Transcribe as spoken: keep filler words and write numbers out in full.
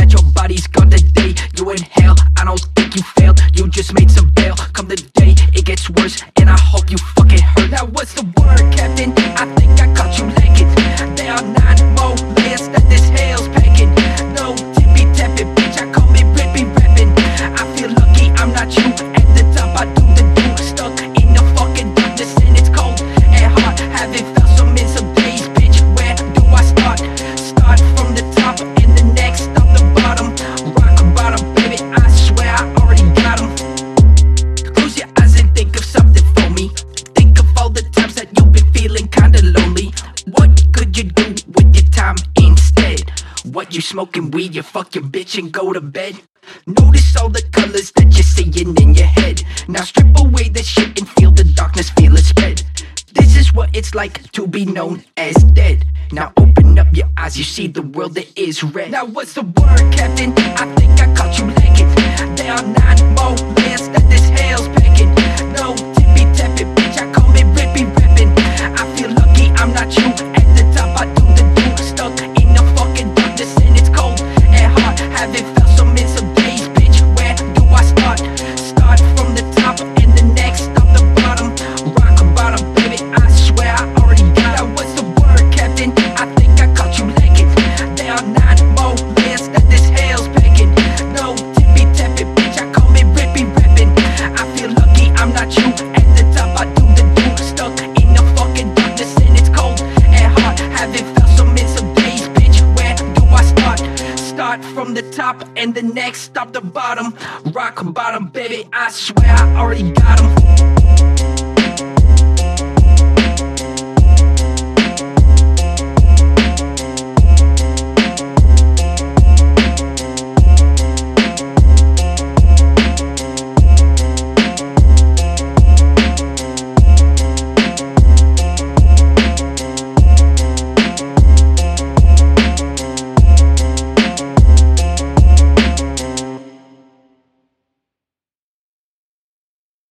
that your body's gone today. You inhale, I don't think you failed. You just made some bail. Come the day, it gets worse, and I hope you fucking hurt. Now what's the word, Captain? I think I caught you lacking. There are nine more layers that this hell's packing. No tippy tapping, bitch, I call me rippy rapping. I feel lucky I'm not you. At the top I do the do. Stuck in the fucking darkness and it's cold and hard. Haven't felt some in some days, bitch. Where do I start? Start from the top and the next stop the bottom. Rock bottom, baby, I swear I already got 'em. Close your eyes and think of something for me. Think of all the times that you've been feeling kinda lonely. What could you do with your time instead? What, you smoking weed, you fuck your bitch and go to bed? Notice all the colors that you're seeing in your head. Now strip away the shit and feel the darkness, feel it spread. This is what it's like to be known as dead. Now open up your eyes, you see the world that is red. Now what's the word, Captain? I think I caught you lacking. There are nine more layers that this hell's packing. No tippy tapping, bitch, I call me rippy rapping. I feel lucky I'm not you. At the top I do the do. Stuck in the fucking darkness and it's cold and hard. Haven't felt some in some days, bitch. Where do I start? Start from the top and the next stop the bottom. Rock bottom, baby, I swear I already got it. What's the word, Captain? I think I caught you lacking. There are nine more layers that this hell's packing. No tippy tapping, bitch, I call me rippy rapping. I feel lucky I'm not you. At the top I do the do. Stuck in the fucking darkness and it's cold and hard. Haven't felt some in some days, bitch. Where do I start? Start from the top and the next stop the bottom. Rock bottom, baby, I swear I already got 'em.